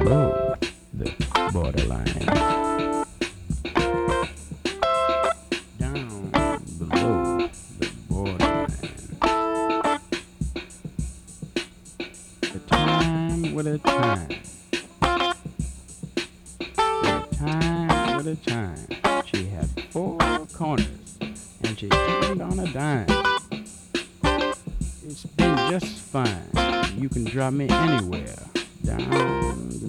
below the borderline. Down below the borderline. The time with a time. With a time. She had four corners and she turned on a dime. It's been just fine. You can drop me anywhere. Down